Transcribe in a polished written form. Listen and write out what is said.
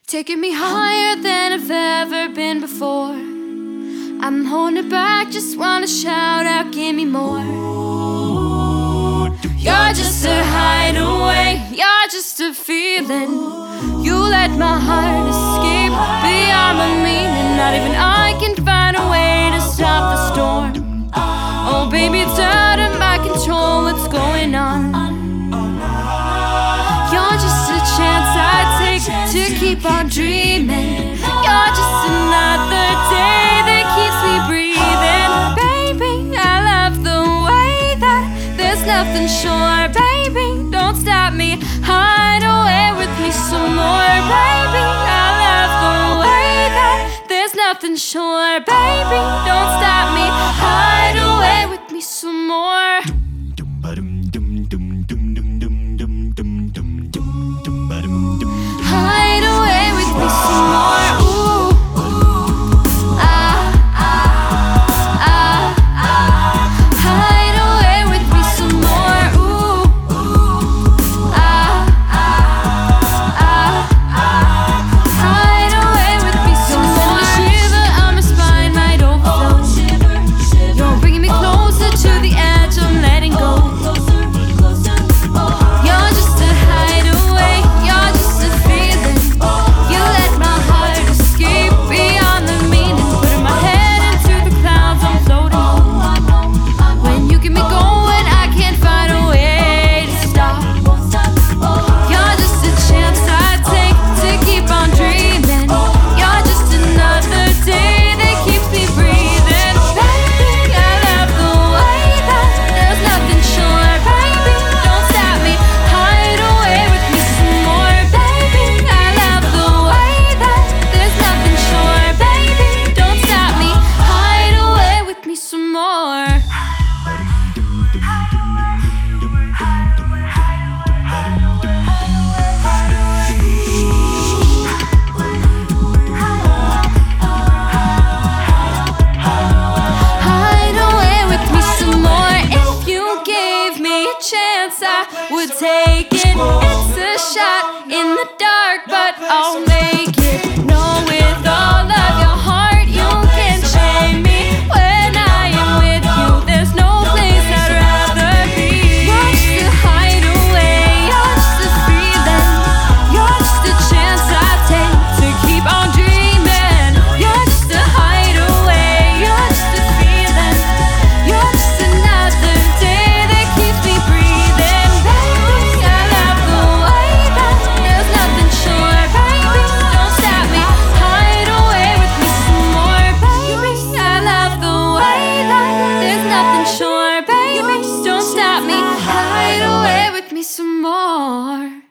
taking me higher than I've ever been before. I'm holding it back, just wanna shout out, give me more. You're just a hideaway, you're just a feeling. You let my heart escape beyond my meaning. Not even I can find a way to stop the storm. Oh baby, it's out of my control, what's going on? You're just a chance I take to keep on dreaming. You're just another day that keeps me breathing. Baby, I love the way that there's nothing sure. Baby, don't stop me, hide away with me some more. Baby, I love the way that there's nothing sure. Baby, don't stop me, hide away with me some more. Hide away with me some more. Ooh, hide away with me some more. Ooh, hide away with me some more. Shiver on my spine, might overflow. You're bringing me closer to the edge, I'm letting go. You're just a hideaway, you're just a feeling. You let my heart escape beyond the meaning. Putting my head into the clouds, I'm floating. When you get me going, I can't find a way to stop. You're just a chance I take to keep on dreaming. You're just another day that keeps me breathing. Baby, I love the way that there's nothing sure. Baby, don't stop me, hide away with me some more. Baby, I love the way that there's nothing sure. Baby, don't stop me, hide away with me some more. Hide away with me some more. If you gave me a chance, I would take it. It's a shot in the dark, but I'll make it. Know with all of your heart you can shame me. When I am with you, there's no place I'd rather be. You're just a hideaway, you're just a feeling. You're just a chance I take to keep on dreaming. You're just a hideaway, you're just a feeling. You're just another day that keeps me breathing. Baby, I love the way that there's nothing sure. Baby, don't stop me, hide away with me some more. Baby, I love the way that there's nothing sure. Baby, don't stop me, hide away with me some more.